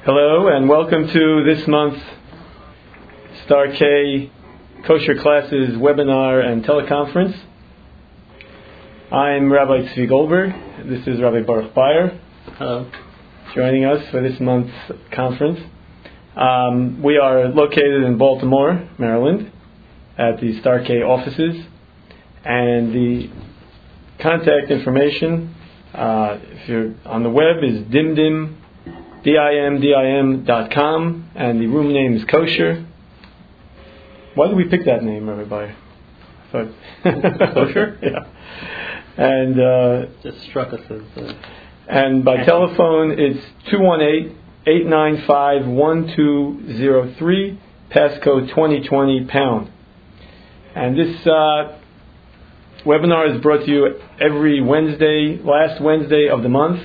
Hello and welcome to this month's Star K Kosher Classes webinar and teleconference. I'm Rabbi Tzvi Goldberg. This is Rabbi Baruch Bayer. Hello. Joining us for this month's conference. We are located in Baltimore, Maryland, at the Star K offices, and the contact information, if you're on the web, is dimdim.com, and the room name is Kosher. Why did we pick that name, everybody? Kosher? Yeah. And just struck us as. And by telephone, it's 218-895-1203, passcode 2020#. And this webinar is brought to you every Wednesday, last Wednesday of the month.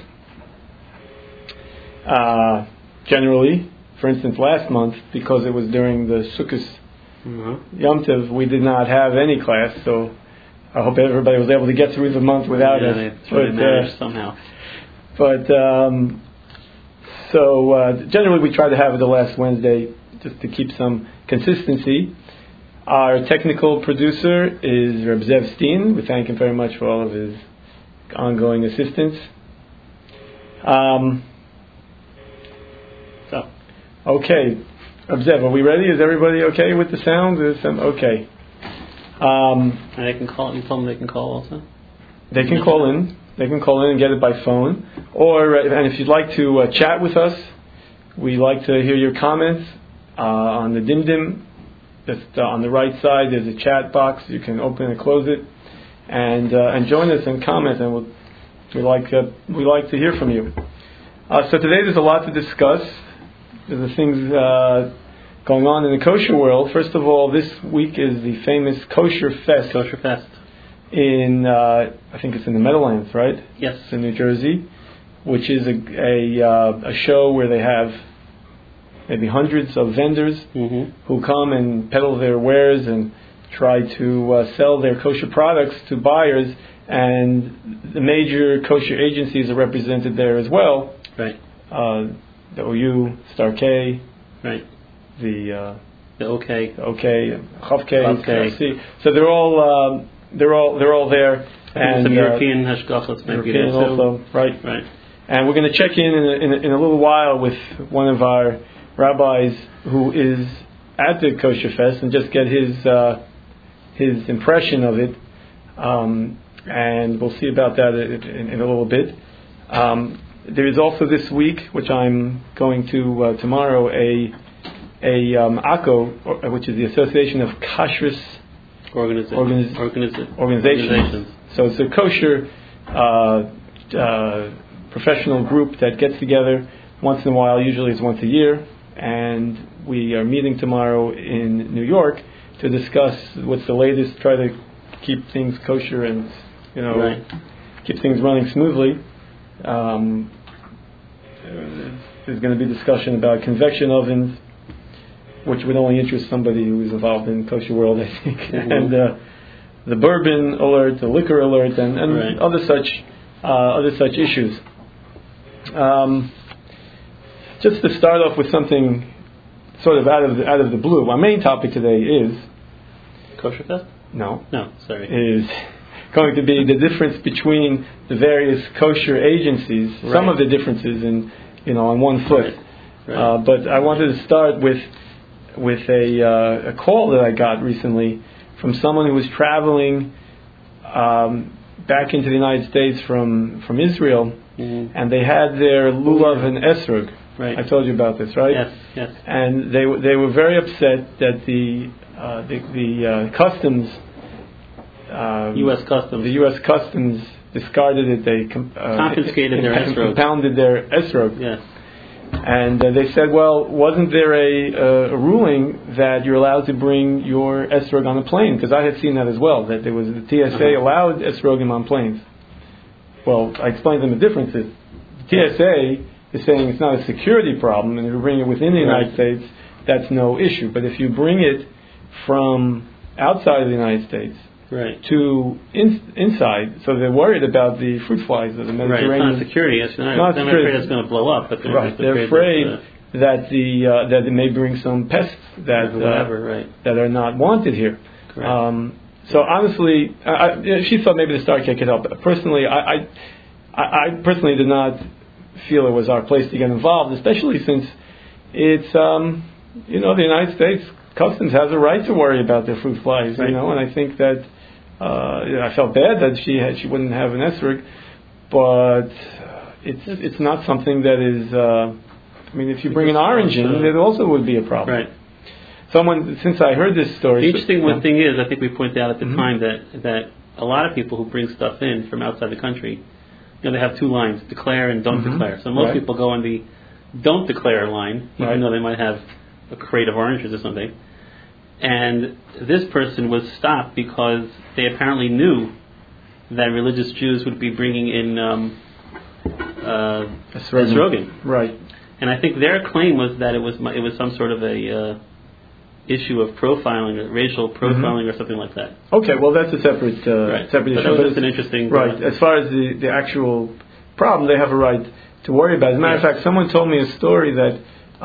Generally, for instance, last month, because it was during the Sukkot Yom Tov, we did not have any class, so I hope everybody was able to get through the month without us. They managed somehow. But generally we try to have it the last Wednesday just to keep some consistency. Our technical producer is Reb Zev Steen. We thank him very much for all of his ongoing assistance. Okay, Reb Zev, are we ready? Is everybody okay with the sound? Okay. And they can call. You told them they can call also. They can call in. They can call in and get it by phone. And if you'd like to chat with us, we like to hear your comments on the DimDim. Just on the right side, there's a chat box. You can open and close it, and join us and comment. And we like to hear from you. So today there's a lot to discuss. There's things going on in the kosher world. First of all, this week is the famous Kosher Fest. Kosher Fest. In I think it's in the Meadowlands, right? Yes. It's in New Jersey, which is a show where they have maybe hundreds of vendors who come and peddle their wares and try to sell their kosher products to buyers, and the major kosher agencies are represented there as well. Right. The OU, Star K, right. The OK, Chav K. So they're all there. And some European hashgachos might be there too. Also, right. Right. And we're going to check in a little while with one of our rabbis who is at the Kosher Fest and just get his impression of it. And we'll see about that in a little bit. There is also this week, which I'm going to tomorrow, a ACO, which is the Association of Kashrus Organizations. So it's a kosher professional group that gets together once in a while. Usually it's once a year, and we are meeting tomorrow in New York to discuss what's the latest, try to keep things kosher and keep things running smoothly. There's going to be discussion about convection ovens, which would only interest somebody who is involved in the kosher world, I think, and the bourbon alert, the liquor alert, and right. other such issues. Just to start off with something sort of out of the blue, our main topic today is Kosher Fest? No, sorry. Is going to be the difference between the various kosher agencies. Right. Some of the differences on one foot. Right. But I wanted to start with a call that I got recently from someone who was traveling back into the United States from Israel, and they had their lulav and esrog. Right. I told you about this, right? Yes. And they were very upset that the customs, U.S. Customs, the U.S. Customs discarded it. They confiscated their esrog, compounded their esrog. Yes. And they said, well, wasn't there a ruling that you're allowed to bring your esrog on a plane? Because I had seen that as well, that there was the TSA allowed esrogim on planes. Well, I explained them the differences. The TSA is saying it's not a security problem, and if you bring it within the United States, that's no issue. But if you bring it from outside of the United States, right, to inside, so they're worried about the fruit flies of the Mediterranean. Right, it's not security. They're not afraid it's going to blow up, but they're afraid that that it may bring some pests that that are not wanted here. Correct. So honestly, she thought maybe the Star K could help. Personally, I personally did not feel it was our place to get involved, especially since it's the United States Customs has a right to worry about their fruit flies, right. and I think that I felt bad that she wouldn't have an esrog, but it's not something that is. If you bring an orange in, it also would be a problem. Right. Since I heard this story, the interesting thing is, I think we pointed out at the time that a lot of people who bring stuff in from outside the country, they have two lines: declare and don't declare. So most people go on the don't declare line, even though they might have a crate of oranges or something. And this person was stopped because they apparently knew that religious Jews would be bringing in esrogim. Right. And I think their claim was that it was some sort of a issue of profiling, or racial profiling, or something like that. Okay, well that's a separate separate issue. But it's an interesting right. As far as the actual problem, they have a right to worry about it. As a matter of fact, someone told me a story that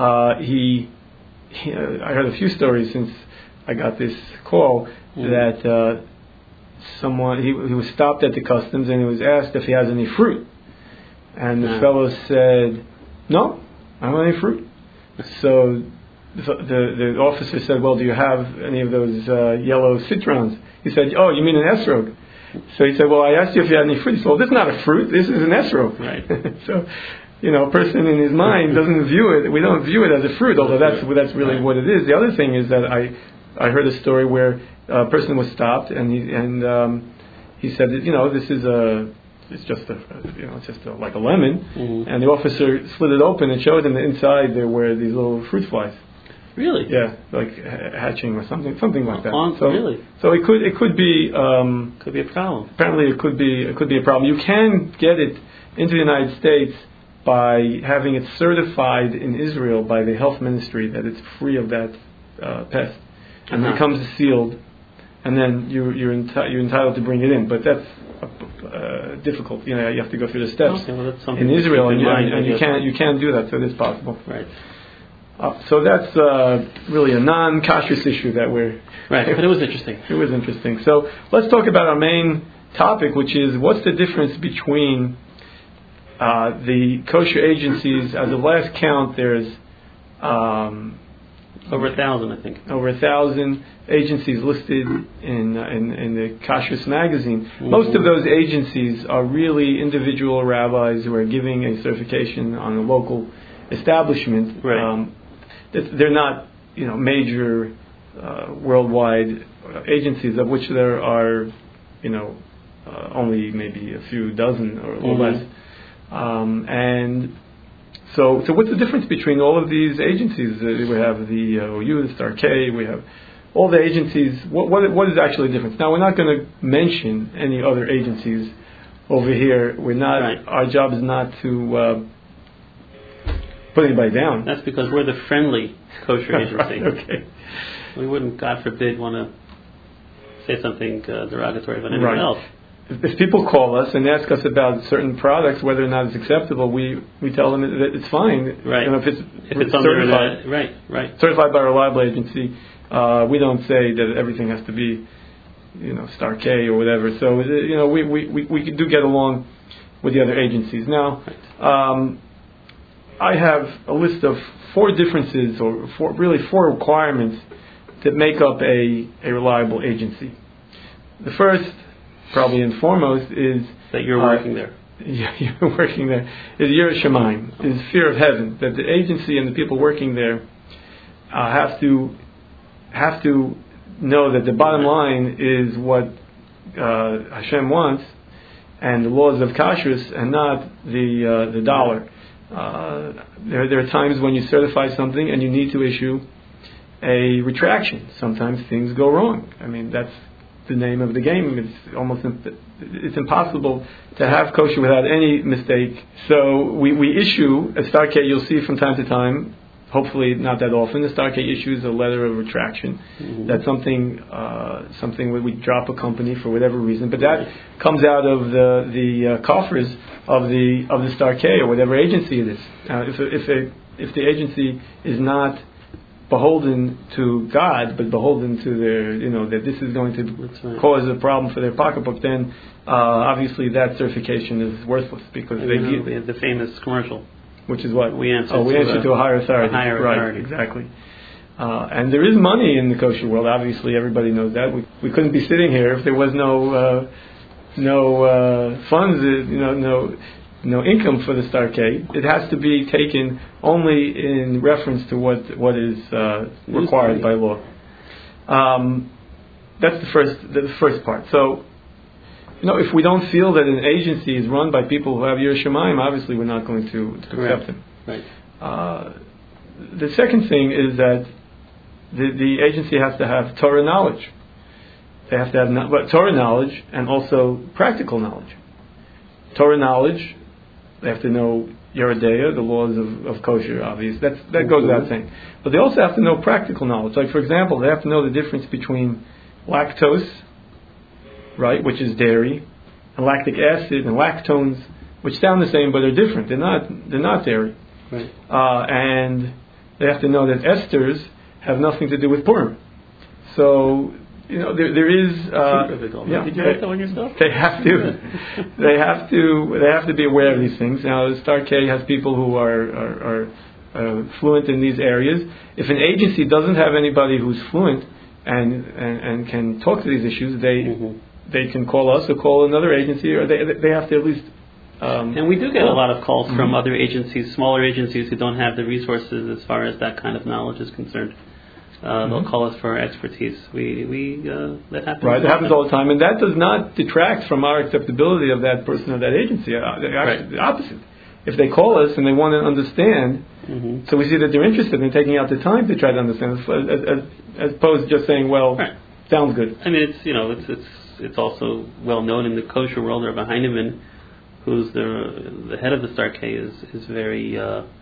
I heard a few stories since I got this call that someone he was stopped at the customs and he was asked if he has any fruit, and the fellow said, "No, I don't have any fruit." So the officer said, "Well, do you have any of those yellow citrons?" He said, "Oh, you mean an esrog?" So he said, "Well, I asked you if you had any fruit." He said, "Well, this is not a fruit. This is an esrog." Right. So, a person in his mind doesn't view it. We don't view it as a fruit, although that's really what it is. The other thing is that I heard a story where a person was stopped and he said that, this is it's just like a lemon, and the officer slid it open and showed him that inside there were these little fruit flies. Really? Yeah, like hatching or something like that. Really? So it could be could be a problem. Apparently, it could be a problem. You can get it into the United States by having it certified in Israel by the health ministry that it's free of that pest, and then it comes sealed, and then you're entitled to bring it in. But that's difficult. You have to go through the steps in Israel, and you can't do that. So it is possible. Right. So that's really a non-kashrus issue that we're... Right, but it was interesting. It was interesting. So let's talk about our main topic, which is what's the difference between the kosher agencies. As of last count, there's... over 1,000, I think. Over 1,000 agencies listed in the Kashrus magazine. Mm-hmm. Most of those agencies are really individual rabbis who are giving a certification on a local establishment. Right. They're not, major worldwide agencies, of which there are, only maybe a few dozen or less. And so what's the difference between all of these agencies? We have the OU, the Star K, we have all the agencies. What is actually the difference? Now, we're not going to mention any other agencies over here. We're not. Right. Our job is not to put anybody down. That's because we're the friendly kosher agency. Right, okay. We wouldn't, God forbid, want to say something derogatory about anyone else. If people call us and ask us about certain products, whether or not it's acceptable, we tell them that it's fine. Right. If it's certified, right. certified by a reliable agency, we don't say that everything has to be, Star K or whatever. So we do get along with the other agencies. Now, I have a list of 4 differences, or 4 requirements that make up a reliable agency. The first, probably and foremost, is that you're working there. Yeah, you're working there. Is Yiras Shamayim, is fear of heaven. That the agency and the people working there have to know that the bottom line is what Hashem wants, and the laws of kashrus, and not the dollar. There are times when you certify something and you need to issue a retraction. Sometimes things go wrong. That's the name of the game. It's impossible to have kosher without any mistake. So we issue a Star K. You'll see from time to time, hopefully not that often, the Star K issues a letter of retraction. Mm-hmm. That's something where we drop a company for whatever reason, but that comes out of the coffers of the Star K or whatever agency it is. If if the agency is not beholden to God, but beholden to their, that this is going to cause a problem for their pocketbook, then obviously that certification is worthless because they have the famous commercial, which is what we answer to a higher authority. Right, exactly. And there is money in the kosher world. Obviously, everybody knows that. We couldn't be sitting here if there was no funds, no income for the Star K. It has to be taken only in reference to what is required by law. That's the first part. So, if we don't feel that an agency is run by people who have Yiras Shamayim, obviously we're not going to accept them. Right. The second thing is that the agency has to have Torah knowledge. They have to have Torah knowledge and also practical knowledge. Torah knowledge, they have to know Yeridea, the laws of kosher, obviously. That goes without saying. But they also have to know practical knowledge. Like, for example, they have to know the difference between lactose, right, which is dairy, and lactic acid and lactones, which sound the same but are different. They're not dairy. Right. And they have to know that esters have nothing to do with Purim. So, there is. Did you write that one yourself? They have to be aware of these things. Now, Star K has people who are fluent in these areas. If an agency doesn't have anybody who's fluent and can talk to these issues, they can call us or call another agency, or they have to at least. And we do get a lot of calls from other agencies, smaller agencies who don't have the resources as far as that kind of knowledge is concerned. They'll call us for our expertise. That happens. Right, it happens all the time, and that does not detract from our acceptability of that person or that agency. Actually, the opposite. If they call us and they want to understand, so we see that they're interested in taking out the time to try to understand, as opposed to just saying, "Well, sounds good." I mean, it's also well known in the kosher world. Rabbi Heinemann, who's the head of the Star K, is very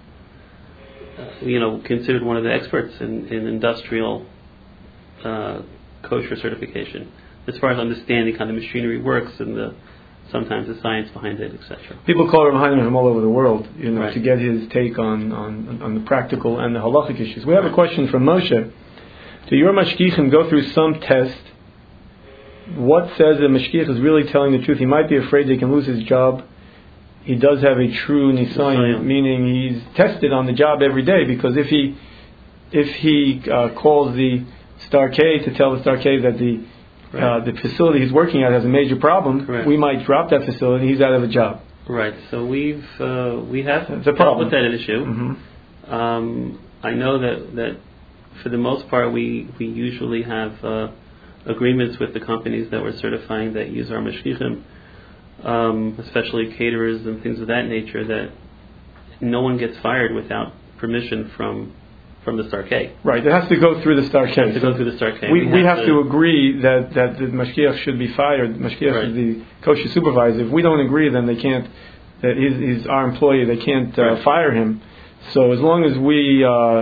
considered one of the experts in industrial kosher certification, as far as understanding how the machinery works and sometimes the science behind it, etc. People call Rabbi Heinemann from all over the world, to get his take on the practical and the halachic issues. We have a question from Moshe. Do your mashgichim go through some test? What says the mashgich is really telling the truth? He might be afraid he can lose his job. He does have a true nisayon, meaning he's tested on the job every day, because if he calls the Star K to tell the Star K that the facility he's working at has a major problem, we might drop that facility. He's out of a job. Right. So we have dealt with that issue. I know that for the most part we usually have agreements with the companies that we're certifying that use our mashgichim. Especially caterers and things of that nature, that no one gets fired without permission from the Star K. Right, it has to go through the Star K. It has to go through the Star K. We have to agree that the mashgiach should be fired. Mashgiach is the kosher supervisor. If we don't agree, then they can't. That he's our employee. They can't fire him. So as long as we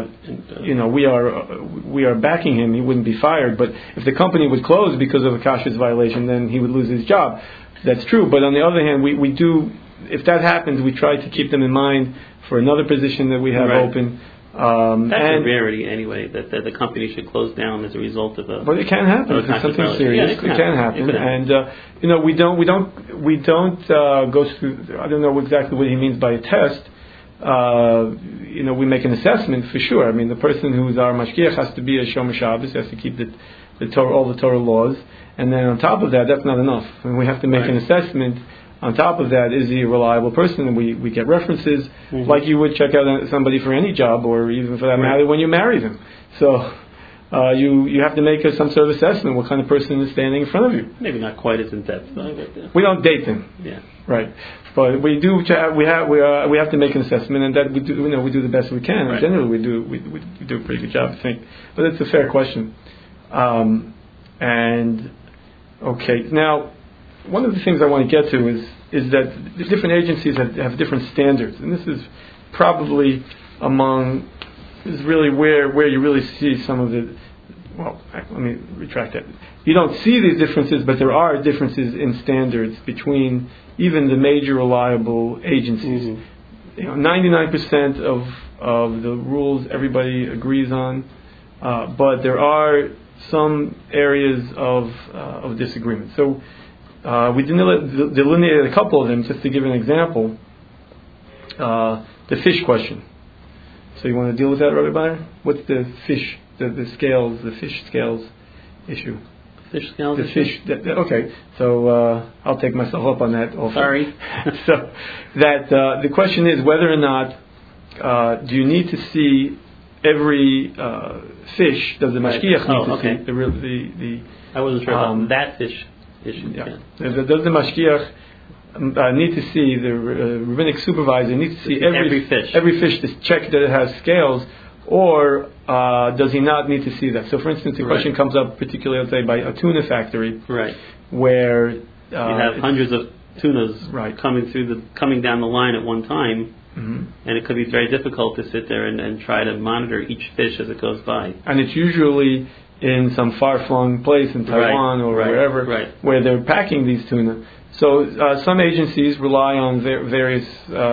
are backing him, he wouldn't be fired. But if the company would close because of a kashrus violation, then he would lose his job. That's true, but on the other hand, we do, if that happens, we try to keep them in mind for another position that we have open. That's a rarity anyway, that the company should close down as a result of a... But it can happen. If it's something serious, it can happen. And, we don't go through, I don't know exactly what he means by a test. We make an assessment for sure. I mean, the person who's our mashgiach has to be a shomer Shabbos, has to keep the Torah, all the Torah laws. And then on top of that, that's not enough. And we have to make an assessment. On top of that, is he a reliable person? And we get references, like you would check out somebody for any job, or even for that matter, when you marry them. So you have to make some sort of assessment. What kind of person is standing in front of you? Maybe not quite as in depth. We don't date them. Yeah. Right. But we do. We have to make an assessment, and that we do. We do the best we can. And generally, we do a pretty good job, I think. But it's a fair question. Okay, now, one of the things I want to get to is that the different agencies have different standards, and this is probably is really where you really see some of the. Well, let me retract that. You don't see these differences, but there are differences in standards between even the major reliable agencies. 99% of the rules everybody agrees on, but there are some areas of disagreement. So we delineated a couple of them just to give an example. The fish question. So you want to deal with that, Rabbi Bayer? What's the fish, the scales, the fish scales issue? Fish scales? The fish. Okay, so I'll take myself up on that also. Sorry. So that the question is whether or not do you need to see every fish? Does the mashgiach need to see the? I wasn't sure about that fish issue. Yeah. Does the mashgiach need to see, the rabbinic supervisor needs to see every fish to check that it has scales, or does he not need to see that? So, for instance, the question comes up particularly, let's say, by a tuna factory, where you have hundreds of tunas coming down the line at one time, and it could be very difficult to sit there and try to monitor each fish as it goes by. And it's usually in some far-flung place in Taiwan or wherever, where they're packing these tuna. So some agencies rely on various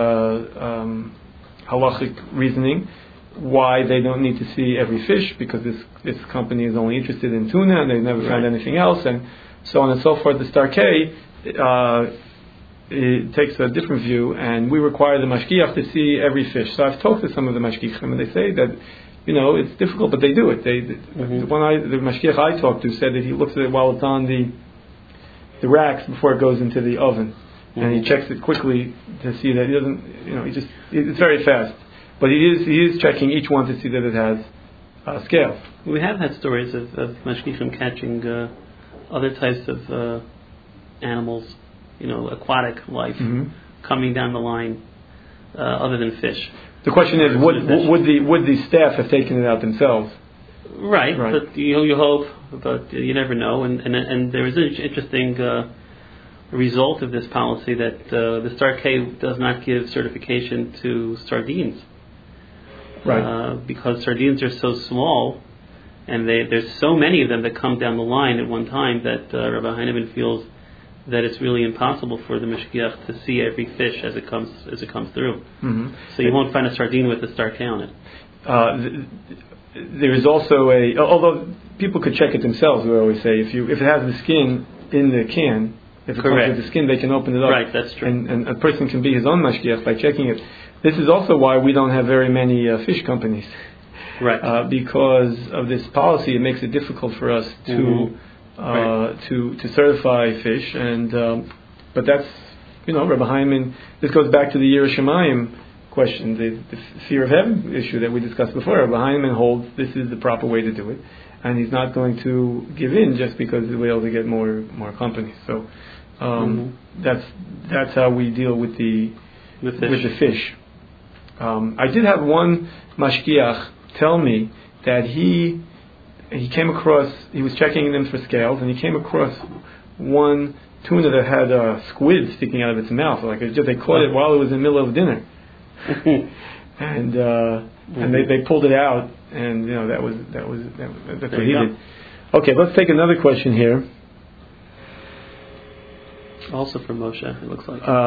halachic reasoning why they don't need to see every fish, because this company is only interested in tuna and they've never found anything else, and so on and so forth. The Starkei it takes a different view, and we require the mashgiach to see every fish. So I've talked to some of the mashgiachim, and they say that it's difficult, but they do it. The mashgiach I talked to said that he looks at it while it's on the racks before it goes into the oven, and he checks it quickly to see that he doesn't. It's very fast, but he is checking each one to see that it has scales. We have had stories of mashgiachim catching other types of animals, aquatic life, coming down the line, other than fish. The question is, would the staff have taken it out themselves? Right. But you hope, but you never know. And there is an interesting result of this policy that the Starkei does not give certification to sardines, because sardines are so small, and there's so many of them that come down the line at one time that Rabbi Heinemann feels that it's really impossible for the mashgiach to see every fish as it comes through. So you won't find a sardine with the Starkei on it. There is also although people could check it themselves, we always say, if it has the skin in the can, if it comes with the skin, they can open it up. Right, that's true. And a person can be his own mashgiach by checking it. This is also why we don't have very many fish companies. Right. Because of this policy, it makes it difficult for us to certify fish, and but that's Rabbi Hyman. This goes back to the Yiras Shamayim question, the fear of heaven issue that we discussed before. Rabbi Hyman holds this is the proper way to do it, and he's not going to give in just because we're able to get more companies. So that's how we deal with the fish. I did have one mashgiach tell me that he came across, he was checking them for scales, and he came across one tuna that had a squid sticking out of its mouth. They caught it while it was in the middle of dinner, and they pulled it out, and that's what he did. Okay, let's take another question here. Also from Moshe, it looks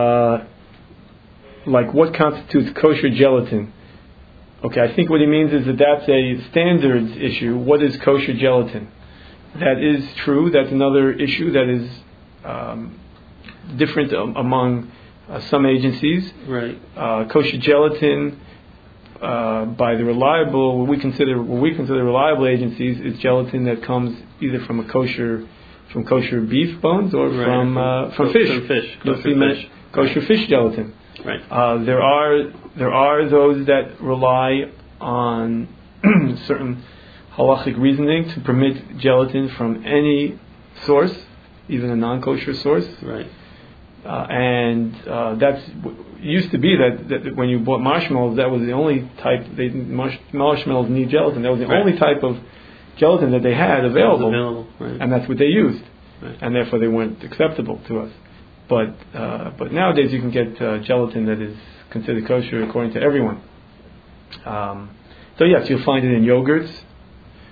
like. What constitutes kosher gelatin? Okay, I think what he means is that's a standards issue. What is kosher gelatin? That is true. That's another issue that is different among some agencies. Right. Kosher gelatin, by the what we consider reliable agencies, is gelatin that comes either from kosher beef bones or from fish. From fish. Kosher fish gelatin. Right. There are those that rely on certain halachic reasoning to permit gelatin from any source, even a non-kosher source. Right. And that's used to be that when you bought marshmallows, that was the only type. Marshmallows need gelatin. That was the only type of gelatin that they had available. And that's what they used, and therefore they weren't acceptable to us. But nowadays you can get gelatin that is considered kosher according to everyone. So yes, you'll find it in yogurts.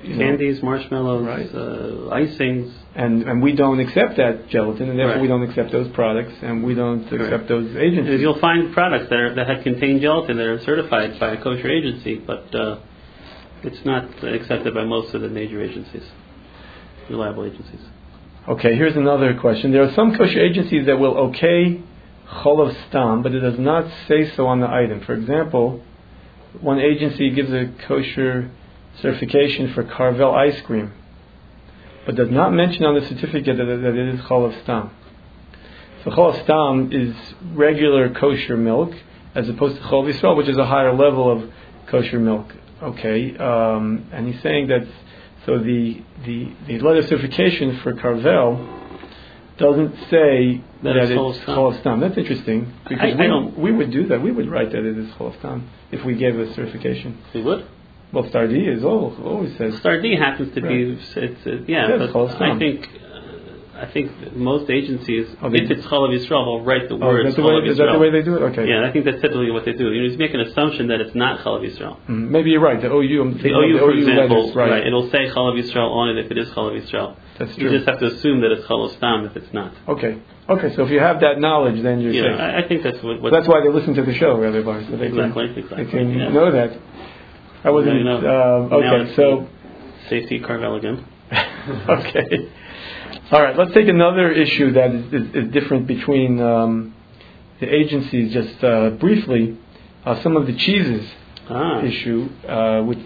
candies, marshmallows, right. icings. And we don't accept that gelatin, and therefore Right. we don't accept those products, and we don't accept those agencies. You'll find products that have contained gelatin that are certified by a kosher agency, but it's not accepted by most of the major agencies, reliable agencies. Okay, here's another question. There are some kosher agencies that will okay cholav stam, but it does not say so on the item. For example, one agency gives a kosher certification for Carvel ice cream, but does not mention on the certificate that it is cholav stam. So cholav stam is regular kosher milk, as opposed to cholav Yisrael, which is a higher level of kosher milk. Okay, and he's saying that so the letter of certification for Carvel doesn't say that it's cholav stam. That's interesting, because we would do that. We would write that it is cholav stam if we gave a certification. We would. Well, Stardi is always says. Stardi happens to be but I think most agencies, if it's cholav Yisrael, will write the word cholav Yisrael. Is that the way they do it? Okay. Yeah, I think that's typically what they do. You just make an assumption that it's not cholav Yisrael. Mm-hmm. Maybe you're right. The OU, for example, letters, right. It'll say cholav Yisrael on it if it is cholav Yisrael. That's true. You just have to assume that it's cholav stam if it's not. Okay. So if you have that knowledge, then you're safe. I think that's what. That's why they listen to the show, Rabbi Bar, so they can know that. I wasn't. Okay, so safety Carvel again. Okay. All right. Let's take another issue that is different between the agencies. Just briefly, some of the cheeses issue with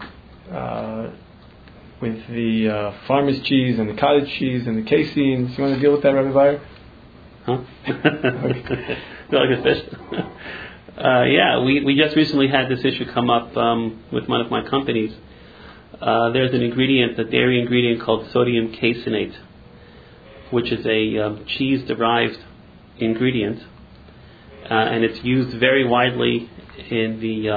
the farmer's cheese and the cottage cheese and the caseins. You want to deal with that, Rabbi Bayer? Huh? Okay. Feel like a fish. We just recently had this issue come up with one of my companies. There's an ingredient, a dairy ingredient called sodium caseinate, which is a cheese-derived ingredient, and it's used very widely in the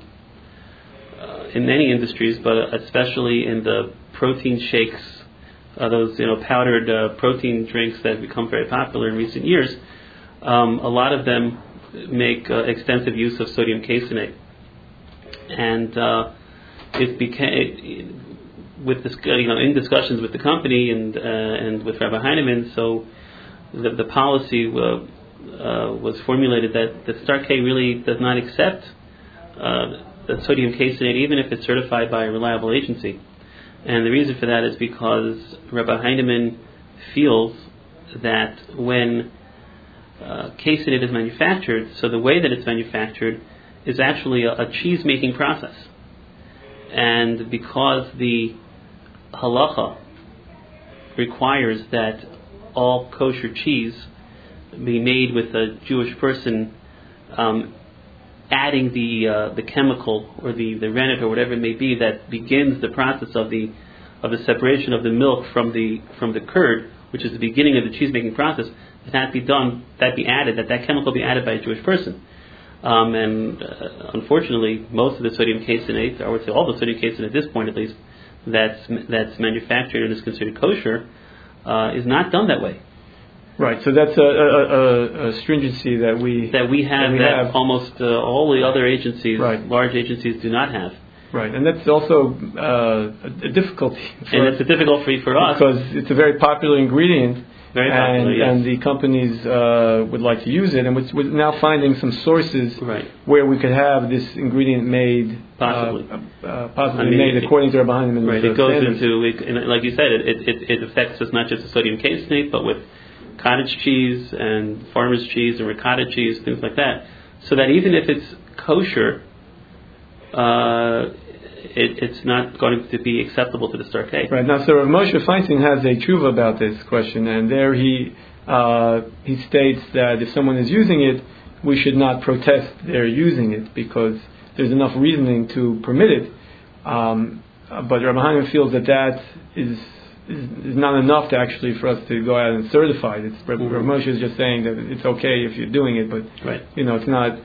in many industries, but especially in the protein shakes, those powdered protein drinks that have become very popular in recent years. A lot of them make extensive use of sodium caseinate, and it became with this, in discussions with the company and with Rabbi Heinemann. So the policy was formulated that the Star K really does not accept the sodium caseinate, even if it's certified by a reliable agency. And the reason for that is because Rabbi Heinemann feels that when caseinate is manufactured, so the way that it's manufactured is actually a cheese-making process. And because the halacha requires that all kosher cheese be made with a Jewish person adding the chemical or the rennet or whatever it may be that begins the process of the separation of the milk from the curd, which is the beginning of the cheese making process, that chemical be added by a Jewish person. And unfortunately, most of the sodium caseinate, I would say all the sodium caseinate at this point at least, that's manufactured and is considered kosher, is not done that way. Right. So that's a stringency that we have almost all the other agencies, right. Large agencies, do not have. Right, and that's also a difficulty. It's a difficulty for us because it's a very popular ingredient. Very popular, yes. And the companies would like to use it, and we're now finding some sources right. where we could have this ingredient made, possibly made according to Rabbi Heinemann. Right, it goes into, like you said, it affects us not just the sodium caseinate, but with cottage cheese and farmer's cheese and ricotta cheese, things like that. So that even if it's kosher, it's not going to be acceptable to the Star K. Right. Now, so Rav Moshe Feinstein has a tshuva about this question, and there he states that if someone is using it, we should not protest their using it because there's enough reasoning to permit it. But Rabbi Heinemann feels that is not enough to actually for us to go out and certify it. Rav Moshe is just saying that it's okay if you're doing it, but right. It's not.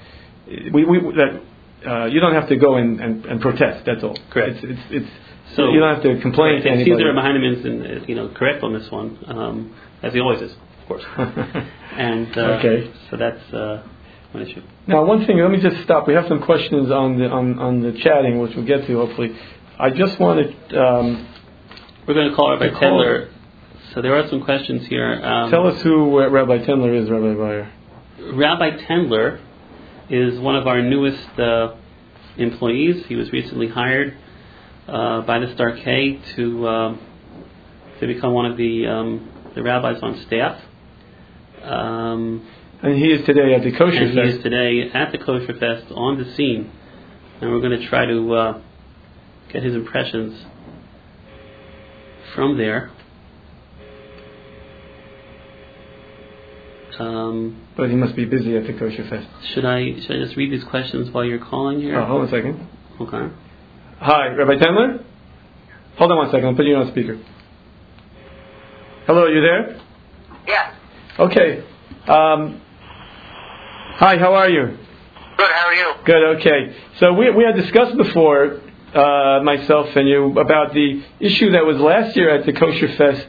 You don't have to go and protest. That's all. Correct. So you don't have to complain to anybody. It seems that Rabbi Heinemann's correct on this one, as he always is, of course. And okay. So that's one issue. Now, one thing. Let me just stop. We have some questions on the chatting, which we'll get to hopefully. I just wanted. We're going to call Rabbi Tendler. So there are some questions here. Tell us who Rabbi Tendler is, Rabbi Bayer. Rabbi Tendler is one of our newest employees. He was recently hired by the Star K to become one of the rabbis on staff. And he is today at the Kosher Fest. He is today at the Kosher Fest on the scene. And we're going to try to get his impressions from there. But he must be busy at the Kosher Fest. Should I just read these questions while you're calling here? Oh, hold on a second. Okay. Hi, Rabbi Tendler? Hold on one second. I'll put you on speaker. Hello, are you there? Yeah. Okay. Hi, how are you? Good, how are you? Good, okay. So we had discussed before, myself and you, about the issue that was last year at the Kosher Fest,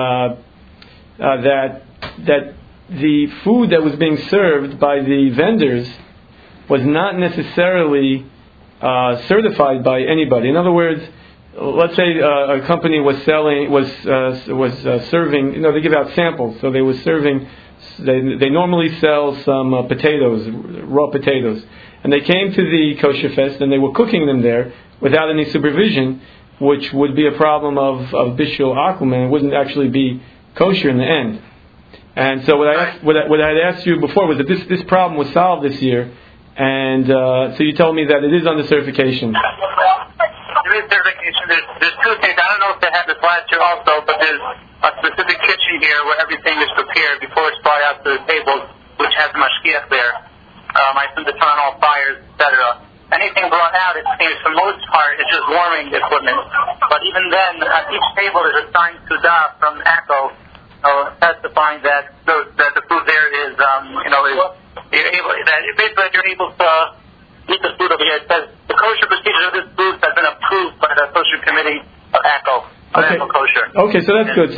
that the food that was being served by the vendors was not necessarily certified by anybody. In other words, let's say a company was serving. They give out samples, so they were serving. They normally sell some potatoes, raw potatoes, and they came to the Kosher Fest and they were cooking them there without any supervision, which would be a problem of Bishul Akum, and it wouldn't actually be kosher in the end. And so what I had asked you before was that this problem was solved this year, and so you told me that it is under certification. There is certification. There's two things. I don't know if they had this last year also, but there's a specific kitchen here where everything is prepared before it's brought out to the table, which has a mashgiach there. I assume to turn on all fires, etc. Anything brought out, it seems for the most part, it's just warming equipment. But even then, at each table is assigned Suda from ACO, testifying that the food there is, basically you're able to eat the food over here. It says the kosher procedures of this booth have been approved by the kosher committee of ACO. Okay. Kosher. Okay, so that's good.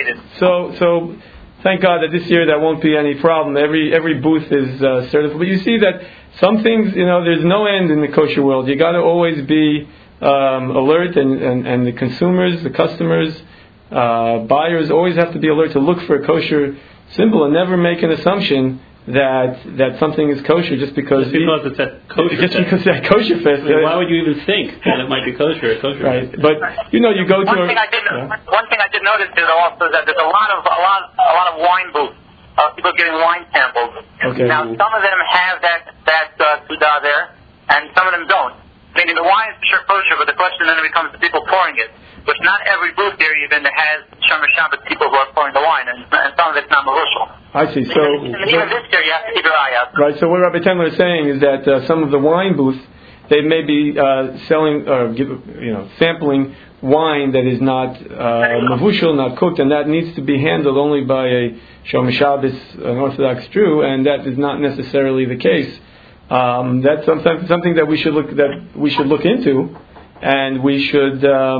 So thank God that this year that won't be any problem. Every booth is certified. But you see that some things, there's no end in the kosher world. You got to always be alert, and the consumers, the customers, buyers always have to be alert to look for a kosher symbol and never make an assumption that something is kosher just because it's at kosher just fest. because it's at kosher fest. Why would you even think that it might be kosher at kosher right? fest? But you go to one thing I did notice is also that there's a lot of wine booths. People getting wine samples. Okay. Now some of them have that Suda there, and some of them don't. Meaning the wine is for sure kosher, but the question then becomes the people pouring it. Which not every booth there even has Shomer Shabbat people who are pouring the wine, and some of it's not mavushal. I see. So even this year you have to keep your eye out. Right. So what Rabbi Tendler is saying is that some of the wine booths, they may be selling or sampling wine that is not mavushal, not cooked, and that needs to be handled only by a Shomer Shabbos, an Orthodox Jew, and that is not necessarily the case. That's something that we should look into, and we should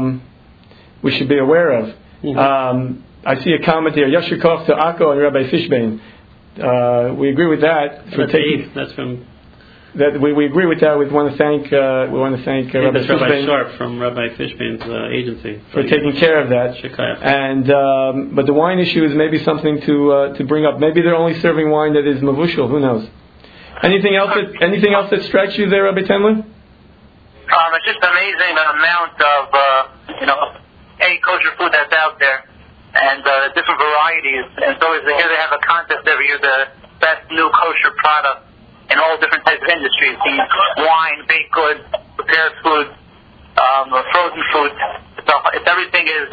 be aware of. Mm-hmm. I see a comment here. Yashir Koch to Akko and Rabbi Fishbein. We agree with that. That's from. That we agree with that. We want to thank Rabbi Fishbein Sharp from Rabbi Fishbein's agency for taking care of that. And but the wine issue is maybe something to bring up. Maybe they're only serving wine that is mavushal. Who knows? Anything else that strikes you there, Rabbi Tendler? It's just amazing the amount of kosher food that's out there, and different varieties. And so here they have a contest every year, the best new kosher product in all different types of industries: wine, baked goods, prepared foods, frozen foods. It's everything is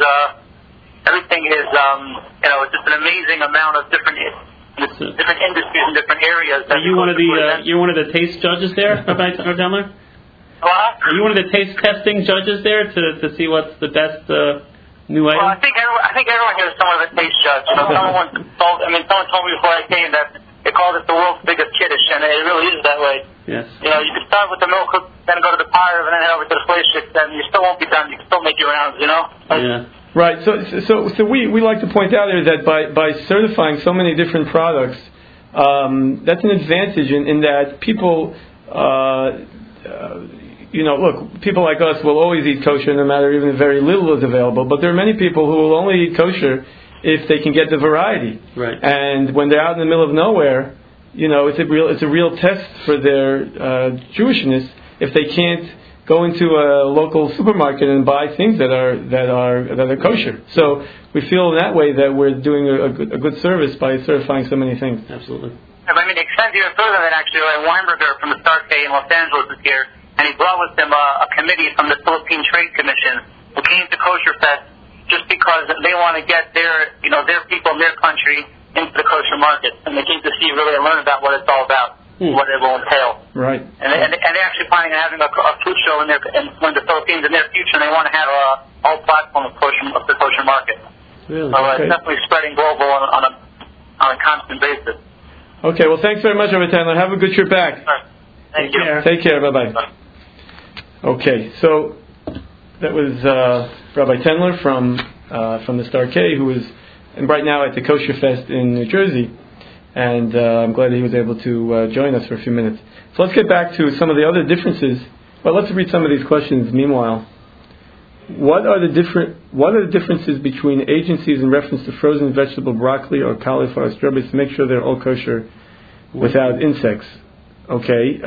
it's just an amazing amount of different industries and different areas. Are you one of the taste judges there, Rabbi Tendler? What? Are you one of the taste testing judges there to see what's the best new item? Well, I think everyone here is somewhat of a taste judge. Someone told me before I came that they called it the world's biggest kiddush, and it really is that way. Yes. You can start with the milk, then go to the pyre, and then head over to the fleshik, and you still won't be done. You can still make your rounds, Yeah. Right. So we like to point out here that by certifying so many different products, that's an advantage in that people look, people like us will always eat kosher no matter even if very little is available. But there are many people who will only eat kosher if they can get the variety. Right. And when they're out in the middle of nowhere, it's a real test for their Jewishness if they can't go into a local supermarket and buy things that are kosher. So we feel in that way that we're doing a good service by certifying so many things. Absolutely. I mean, it extends even further than actually. Weinberger from the Star K in Los Angeles is here, and he brought with him a committee from the Philippine Trade Commission who came to Kosher Fest just because they want to get their people in their country into the kosher market, and they came to see really and learn about what it's all about, what it will entail. Right. And they're actually planning on having a food show in the Philippines in their future, and they want to have a whole platform of the kosher market. Really? So it's definitely spreading global on a constant basis. Okay, well, thanks very much, Rabbi Tendler. Have a good trip back. Right. Thank you. Take care. Bye-bye. Okay, so that was Rabbi Tendler from the Star K, who is right now at the Kosher Fest in New Jersey, and I'm glad that he was able to join us for a few minutes. So let's get back to some of the other differences. Well, let's read some of these questions meanwhile. What are the differences between agencies in reference to frozen vegetable broccoli or cauliflower strawberries to make sure they're all kosher without insects? Okay.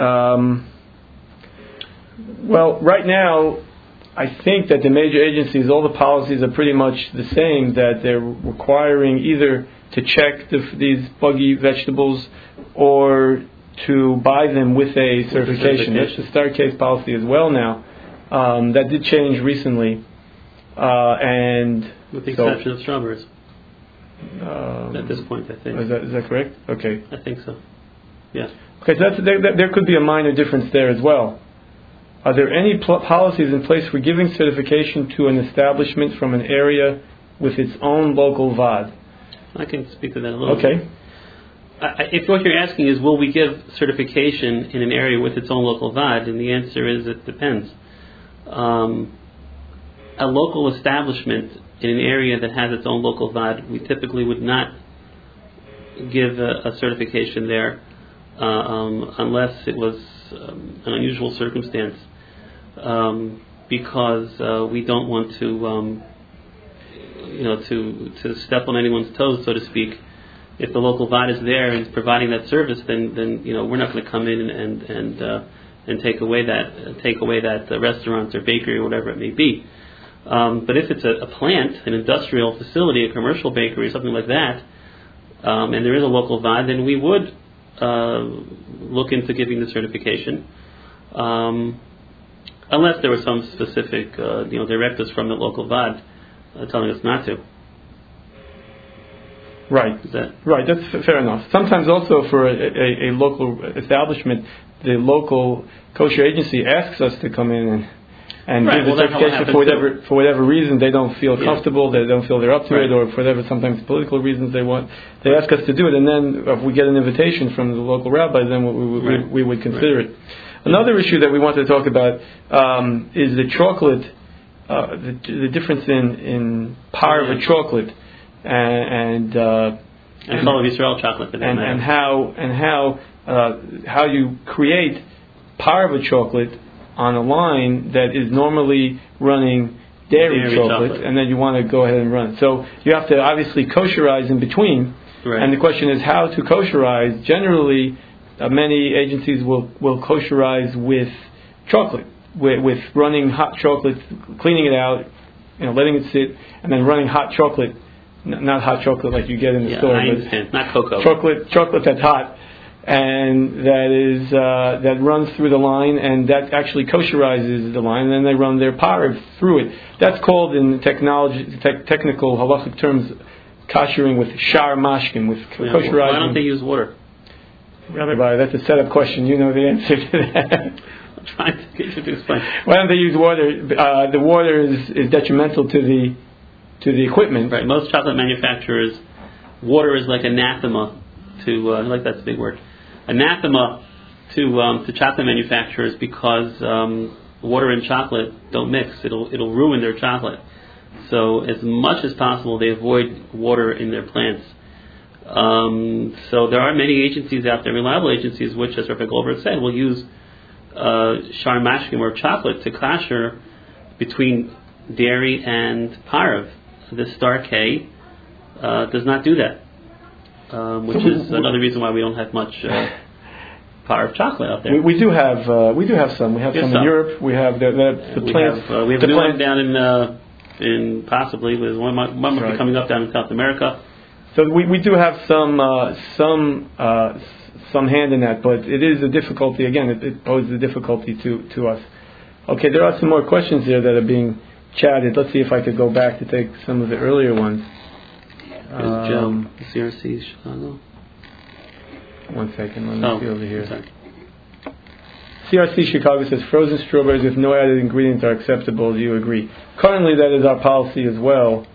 Well, right now, I think that the major agencies, all the policies are pretty much the same, that they're requiring either to check these buggy vegetables or to buy them with a certification. That's the Star Case policy as well now. That did change recently, and with the exception of strawberries. At this point, I think. Is that correct? Okay. I think so. Yes. Okay, so there could be a minor difference there as well. Are there any policies in place for giving certification to an establishment from an area with its own local VAD? I can speak to that a little bit. Okay. If what you're asking is, will we give certification in an area with its own local VAD, and the answer is it depends. A local establishment in an area that has its own local VAD, we typically would not give a certification there unless it was an unusual circumstance, because we don't want to step on anyone's toes, so to speak. If the local VAD is there and is providing that service, then we're not going to come in and take away that restaurant or bakery or whatever it may be. But if it's a plant, an industrial facility, a commercial bakery, something like that, and there is a local VAD, then we would look into giving the certification, unless there was some specific directives from the local VAD telling us not to. Right. Right. That's fair enough. Sometimes also for a local establishment, the local kosher agency asks us to come in and give the certification for whatever reason they don't feel comfortable, they don't feel they're up to it, or for whatever sometimes political reasons they ask us to do it, and then if we get an invitation from the local rabbi, then we would consider it. Another issue that we want to talk about is the chocolate, the difference in parve chocolate and Chalav Yisrael chocolate, and how you create parve chocolate on a line that is normally running dairy chocolate, and then you want to go ahead and run it. So you have to obviously kosherize in between, and the question is how to kosherize. Generally, many agencies will kosherize with chocolate, with running hot chocolate, cleaning it out, letting it sit, and then running hot chocolate. Not hot chocolate like you get in the store, I understand. Not cocoa. Chocolate that's hot, and that runs through the line, and that actually kosherizes the line, and then they run their parve through it. That's called in technical halachic terms, koshering with shar mashkin, with kosherizing. Why don't they use water? Rabbi, that's a setup question. You know the answer to that. I'm trying to get you to explain. Why don't they use water? The water is detrimental to the equipment. Right. Most chocolate manufacturers, water is like anathema to. I like that's a big word. Anathema to chocolate manufacturers, because water and chocolate don't mix. It'll ruin their chocolate. So as much as possible, they avoid water in their plants. So there are many agencies out there, reliable agencies, which, as Rabbi Goldberg said, will use shar mashkim or chocolate to kasher between dairy and parav. The Star K does not do that, which is another reason why we don't have much parav chocolate out there. We do have some. We have some in Europe. We have the plants. We have a new one down in possibly with one might be coming up down in South America. So we do have some hand in that, but it is a difficulty. Again, it poses a difficulty to us. Okay, there are some more questions here that are being chatted. Let's see if I could go back to take some of the earlier ones. Joe, CRC Chicago. 1 second, let me see over here. Sorry. CRC Chicago says frozen strawberries with no added ingredients are acceptable. Do you agree? Currently, that is our policy as well.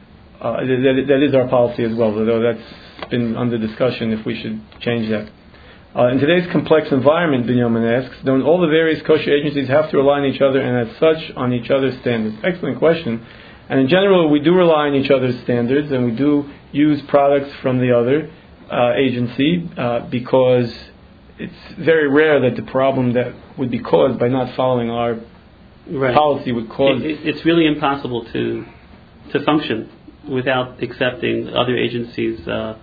That is our policy as well, although that's been under discussion if we should change that. In today's complex environment, Binyamin asks, don't all the various kosher agencies have to rely on each other and as such on each other's standards? Excellent question. And in general, we do rely on each other's standards and we do use products from the other agency because it's very rare that the problem that would be caused by not following our policy would cause... It's really impossible to function without accepting other agencies'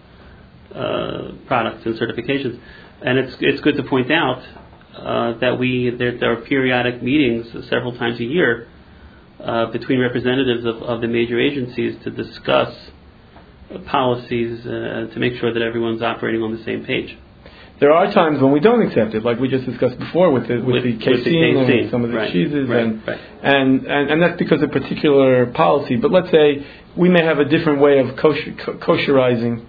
products and certifications. And it's good to point out that there are periodic meetings several times a year between representatives of the major agencies to discuss policies to make sure that everyone's operating on the same page. There are times when we don't accept it, like we just discussed before with the casein and some of the cheeses, and that's because of a particular policy. But let's say we may have a different way of koshering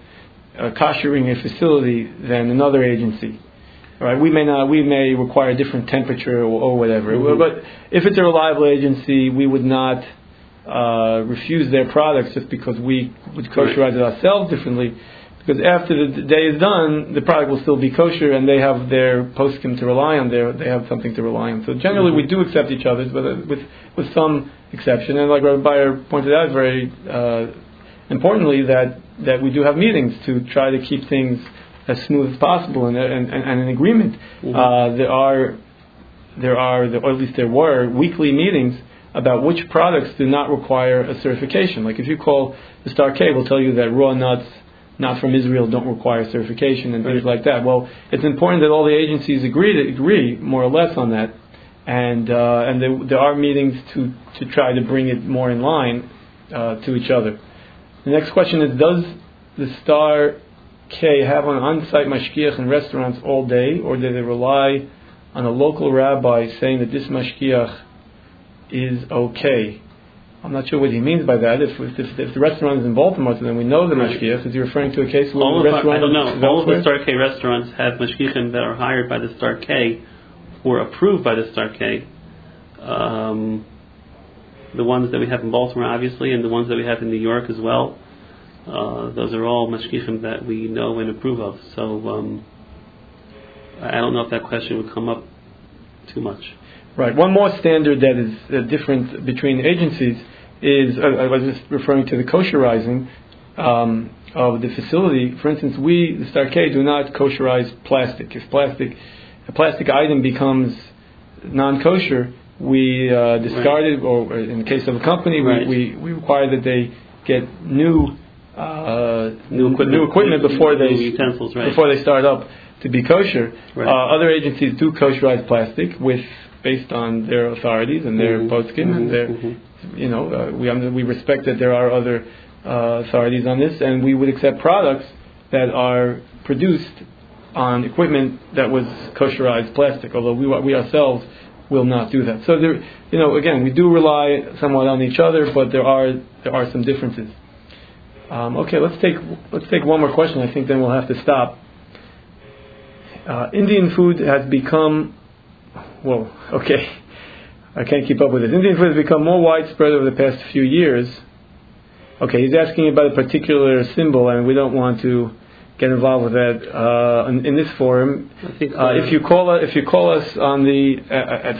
a facility than another agency. Right? We may require a different temperature or whatever. Mm-hmm. But if it's a reliable agency, we would not refuse their products just because we would kosherize it ourselves differently. Because after the day is done, the product will still be kosher, and they have their poskim to rely on. They have something to rely on. So generally, we do accept each other's, but with some exception. And like Rabbi Bayer pointed out, very importantly, that we do have meetings to try to keep things as smooth as possible and an agreement. Mm-hmm. There are, or at least there were, weekly meetings about which products do not require a certification. Like if you call the Star K, we'll tell you that raw nuts not from Israel don't require certification and things like that. Well, it's important that all the agencies agree more or less on that, and there are meetings to try to bring it more in line to each other. The next question is: does the Star K have an on-site mashgiach in restaurants all day, or do they rely on a local rabbi saying that this mashgiach is okay? I'm not sure what he means by that. If the restaurant is in Baltimore, so then we know the mashgiach. Is he referring to a case where the restaurant? I don't know. All of the Star K restaurants have mashgiachim that are hired by the Star K or approved by the Star K. The ones that we have in Baltimore, obviously, and the ones that we have in New York as well. Those are all mashgiachim that we know and approve of. So I don't know if that question would come up too much. Right. One more standard that is different between agencies is, I was just referring to the kosherizing of the facility. For instance, we, the Star K, do not kosherize plastic. If a plastic item becomes non-kosher, we discard it, or in the case of a company, we require that they get new equipment before they start up to be kosher. Right. Other agencies do kosherize plastic based on their authorities and their poskim, and their, we respect that there are other authorities on this, and we would accept products that are produced on equipment that was kosherized plastic, although we ourselves will not do that. So there, again, we do rely somewhat on each other, but there are some differences. Okay, let's take one more question. I think then we'll have to stop. Indian food has become I can't keep up with this. Indian food has become more widespread over the past few years. Okay, he's asking about a particular symbol, and we don't want to get involved with that in this forum. I think if you call us on the at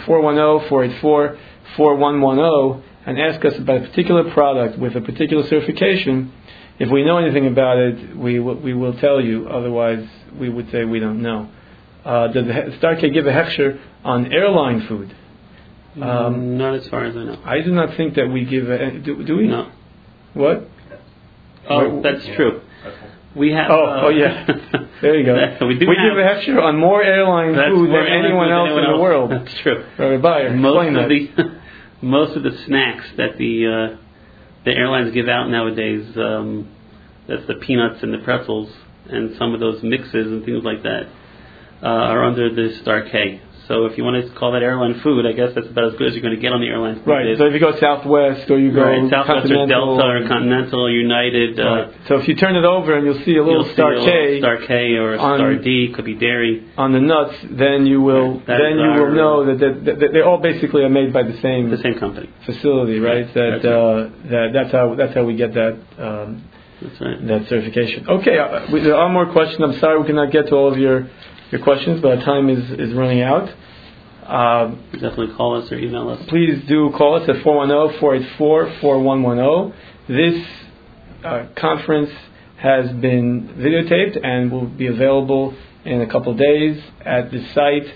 410-484-4110 and ask us about a particular product with a particular certification, if we know anything about it, we will tell you. Otherwise, we would say we don't know. does the Star K give a hechsher on airline food? Not as far as I know. I do not think that we give do we? No. What? Oh, that's true. We have. Yeah. There you go. we give a hechsher on more airline food than anyone else in the world. That's true. Rabbi Bayer, most of the snacks that the airlines give out nowadays, that's the peanuts and the pretzels and some of those mixes and things like that, are under the Star K. So if you want to call that airline food, I guess that's about as good as you're going to get on the airline food. Right. So if you go Southwest or you go Southwest or Delta or Continental, United. Right. So if you turn it over and you'll see a little Star K or a Star D, could be dairy on the nuts, then you will know that they all basically are made by the same company facility, right? That's how we get that. That's right. That certification. Okay, there are more questions. I'm sorry we cannot get to all of your questions, but our time is running out. Definitely call us or email us. Please do call us at 410-484-4110. This conference has been videotaped and will be available in a couple of days at the site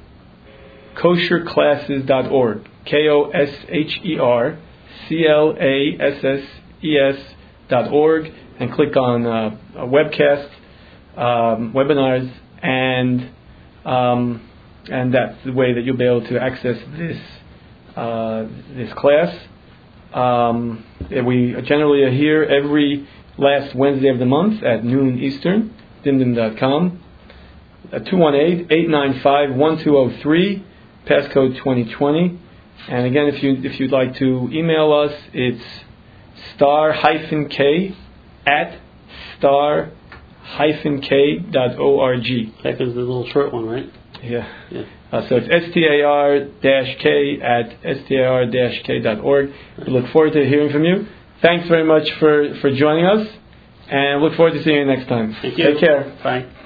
kosherclasses.org. KOSHERCLASSES.org, and click on webcast, webinars, and that's the way that you'll be able to access this class. We generally are here every last Wednesday of the month at noon Eastern. Dimdim.com. 218-895-1203, passcode 2020. And again, if you'd like to email us, it's star-k at star-k.org. That is the little short one, right? Yeah. So it's star-k at star-k.org. We look forward to hearing from you. Thanks very much for joining us, and look forward to seeing you next time. Thank you. Take care. Bye.